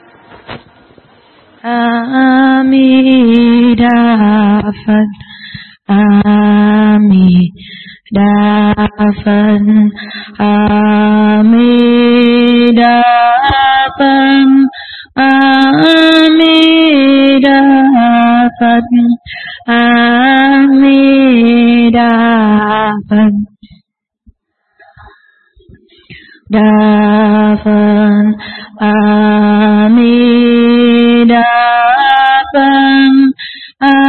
A Di Đà Phật. A Di Đà Phật. A Di Đà Phật. A Di Đà Phật. A Di Đà Phật. Đà Phật. A Di Đà Phật. A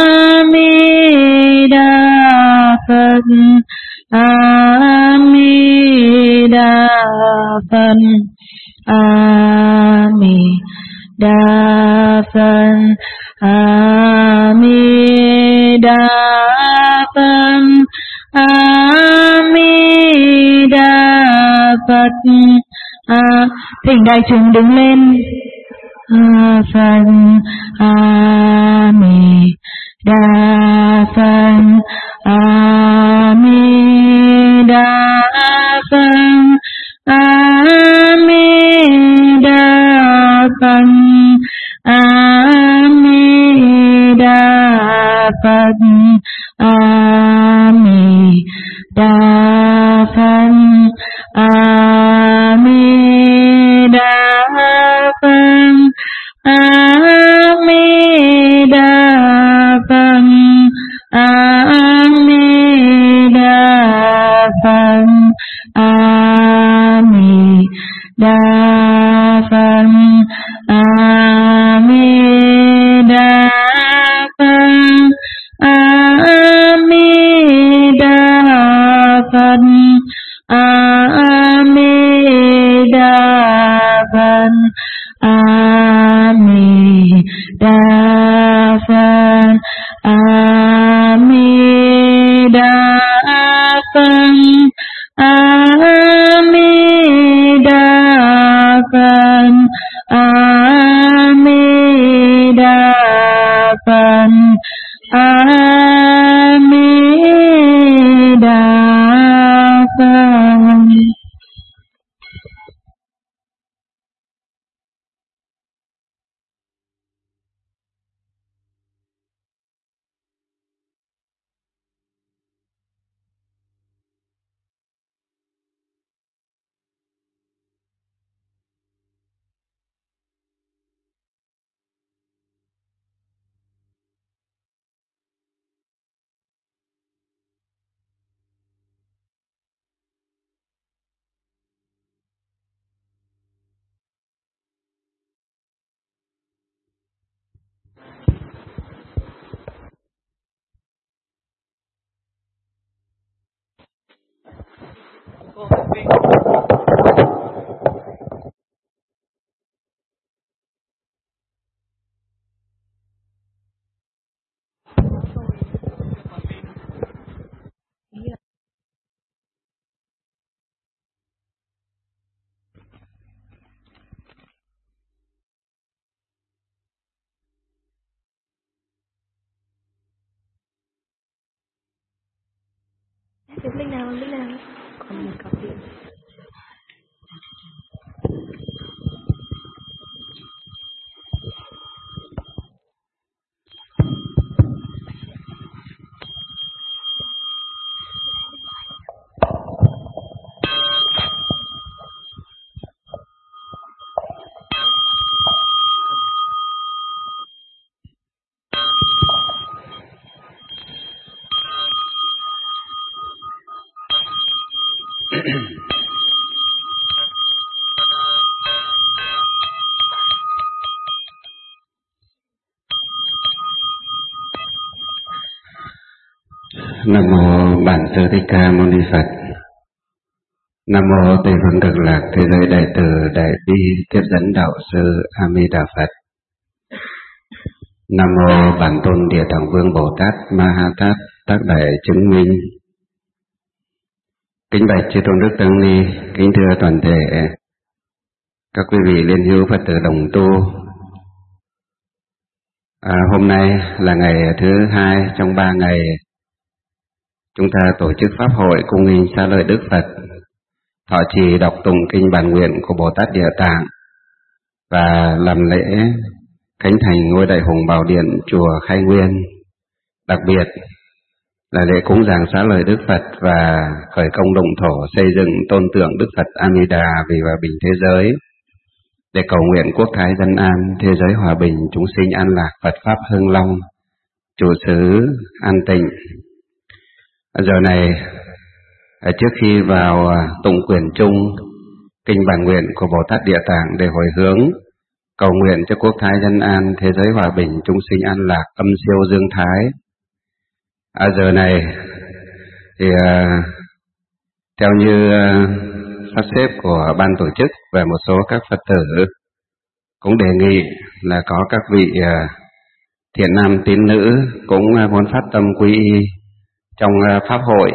Di Đà Phật. A Di Đà Phật. A Di Đà Phật. A Di Đà Phật. A Di Đà Phật. Thỉnh đại chúng đứng lên. Phật. A Di Đà Phật. A Di Đà Phật. A Di Đà Phật. A Di Đà Phật. A Di Đà Phật. A Di Đà Phật. A Di Đà Phật. A Di Đà Phật. A Di Đà Phật. A Di Đà Phật. A Di Đà Phật. A Di Đà Phật. A Di Đà Phật. A Di Đà Phật. A Di Đà Phật. A Di Đà Phật. A Di Đà Phật. Linh nào còn một cặp điện. Nam mô Bản Sư Thích Ca Mâu Ni Phật. Nam mô Tây Phương Cực Lạc Thế Giới Đại Từ Đại Bi Tiếp Dẫn Đạo Sư A Di Đà Phật. Nam mô Bản Tôn Địa Tạng Vương Bồ Tát Ma Ha Tát Tác Đại Chứng Minh. Kính bạch chư tôn đức tăng ni, kính thưa toàn thể các quý vị liên hữu Phật tử đồng tu. Hôm nay là ngày thứ 2 trong 3 ngày chúng ta tổ chức pháp hội cung nghinh Xá Lợi Đức Phật, thọ trì đọc tụng kinh bản nguyện của Bồ Tát Địa Tạng và làm lễ khánh thành ngôi Đại Hùng Bảo Điện chùa Khai Nguyên. Đặc biệt là lễ cúng dường xá lợi Đức Phật và khởi công động thổ xây dựng tôn tượng Đức Phật Amida vì hòa bình thế giới, để cầu nguyện quốc thái dân an, thế giới hòa bình, chúng sinh an lạc, Phật pháp hưng long, trụ xứ an tịnh. Giờ này, trước khi vào tụng quyển chung kinh bản nguyện của Bồ Tát Địa Tạng để hồi hướng cầu nguyện cho quốc thái dân an, thế giới hòa bình, chúng sinh an lạc, âm siêu dương thái. Giờ này thì theo như sắp xếp của ban tổ chức và một số các Phật tử cũng đề nghị là có các vị thiện nam tín nữ cũng muốn phát tâm quy y trong pháp hội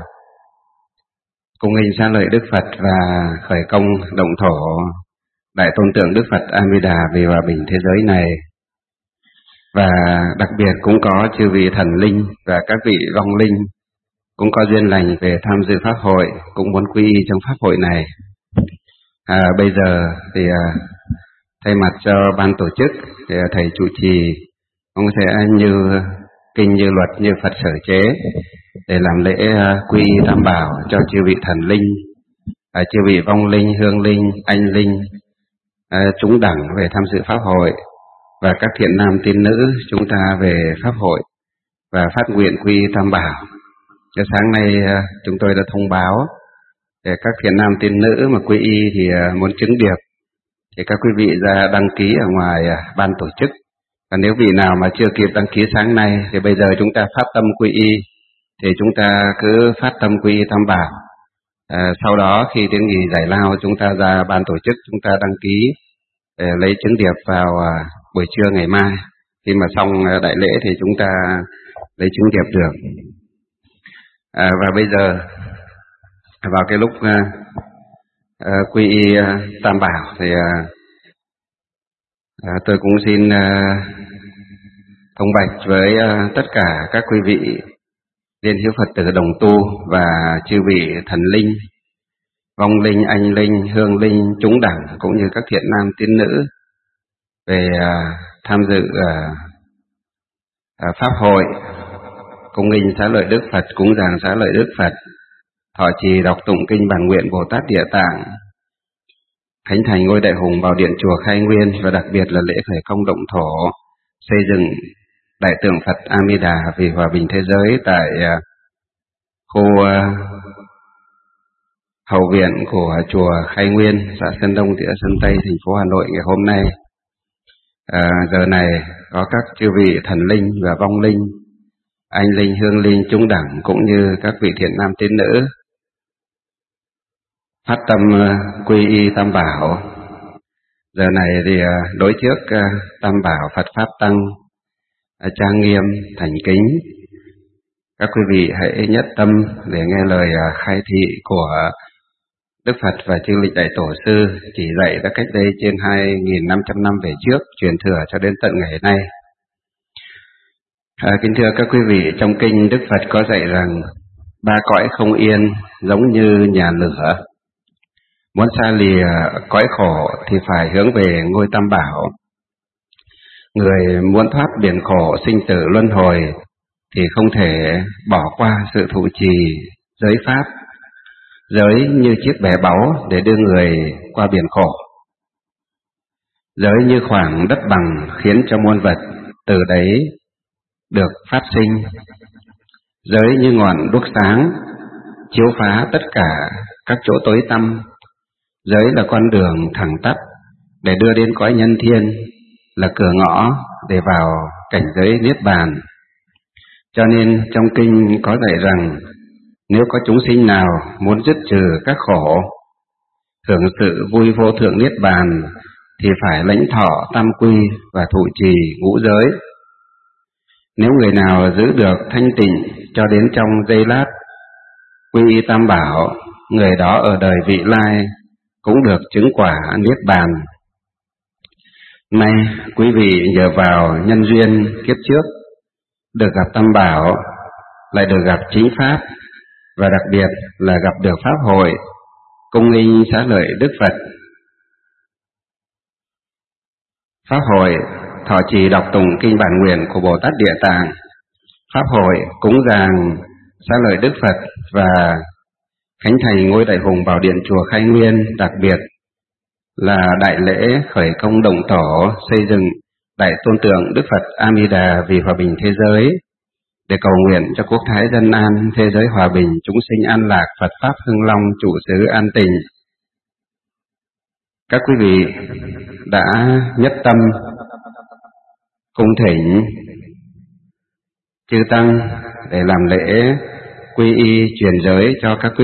cung nghinh xá lợi Đức Phật và khởi công động thổ đại tôn tượng Đức Phật Amida vì hòa bình thế giới này. Và đặc biệt cũng có chư vị thần linh và các vị vong linh cũng có duyên lành về tham dự pháp hội, cũng muốn quy y trong pháp hội này. Bây giờ thì thay mặt cho ban tổ chức thì thầy trụ trì cũng sẽ như kinh như luật như Phật sở chế để làm lễ quy y tam bảo cho chư vị thần linh, chư vị vong linh, hương linh, anh linh, chúng đẳng về tham dự pháp hội, và các thiện nam tín nữ chúng ta về pháp hội và phát nguyện quy y tam bảo. Cho sáng nay chúng tôi đã thông báo để các thiện nam tín nữ mà quy y thì muốn chứng điệp thì các quý vị ra đăng ký ở ngoài ban tổ chức. Và nếu vị nào mà chưa kịp đăng ký sáng nay thì bây giờ chúng ta phát tâm quy y, thì chúng ta cứ phát tâm quy y tam bảo. Sau đó khi tiếng nghỉ giải lao chúng ta ra ban tổ chức chúng ta đăng ký để lấy chứng điệp vào buổi trưa ngày mai. Khi mà xong đại lễ thì chúng ta lấy chứng điệp được. Và bây giờ vào cái lúc quy y tam bảo thì tôi cũng xin thông bạch với tất cả các quý vị liên hiếu Phật tử đồng tu và chư vị thần linh, vong linh, anh linh, hương linh, chúng đẳng cũng như các thiện nam tín nữ về tham dự pháp hội cung nghinh xá lợi Đức Phật, cúng dường xá lợi Đức Phật, thọ trì đọc tụng kinh bản nguyện Bồ Tát Địa Tạng, khánh thành ngôi Đại Hùng Bảo Điện chùa Khai Nguyên, và đặc biệt là lễ khởi công động thổ xây dựng đại tượng Phật Amida vì hòa bình thế giới tại khu hậu viện của chùa Khai Nguyên, xã Sơn Đông, thị xã Sơn Tây, thành phố Hà Nội ngày hôm nay. Giờ này có các chư vị thần linh và vong linh, anh linh, hương linh, chúng đẳng cũng như các vị thiện nam tín nữ phát tâm quy y tam bảo. Giờ này thì đối trước tam bảo Phật pháp tăng trang nghiêm thành kính, các quý vị hãy nhất tâm để nghe lời khai thị của Đức Phật và chư lịch đại tổ sư chỉ dạy đã cách đây trên 2.500 năm về trước, truyền thừa cho đến tận ngày nay. Kính thưa các quý vị, trong kinh Đức Phật có dạy rằng ba cõi không yên giống như nhà lửa. Muốn xa lìa cõi khổ thì phải hướng về ngôi tam bảo. Người muốn thoát biển khổ sinh tử luân hồi thì không thể bỏ qua sự thụ trì giới pháp. Giới như chiếc bè báu để đưa người qua biển khổ. Giới như khoảng đất bằng khiến cho muôn vật từ đấy được phát sinh. Giới như ngọn đuốc sáng chiếu phá tất cả các chỗ tối tăm. Giới là con đường thẳng tắp để đưa đến cõi nhân thiên, là cửa ngõ để vào cảnh giới niết bàn. Cho nên trong kinh có dạy rằng nếu có chúng sinh nào muốn dứt trừ các khổ, hưởng sự vui vô thượng niết bàn thì phải lãnh thọ tam quy và thụ trì ngũ giới. Nếu người nào giữ được thanh tịnh cho đến trong giây lát quy y tam bảo, người đó ở đời vị lai cũng được chứng quả niết bàn. Nay quý vị nhờ vào nhân duyên kiếp trước được gặp tam bảo, lại được gặp chính pháp, và đặc biệt là gặp được pháp hội cung nghinh xá lợi Đức Phật. Pháp hội thọ trì đọc tụng kinh bản nguyện của Bồ Tát Địa Tạng, Pháp hội cúng dường xá lợi Đức Phật và khánh thành ngôi Đại Hùng Bảo Điện chùa Khai Nguyên, đặc biệt là đại lễ khởi công động thổ xây dựng Đại Tôn tượng Đức Phật A Di Đà vì hòa bình thế giới, để cầu nguyện cho quốc thái dân an, thế giới hòa bình, chúng sinh an lạc, Phật pháp hưng long, trụ xứ an tình. Các quý vị đã nhất tâm cung thỉnh chư tăng để làm lễ quy y truyền giới cho các quý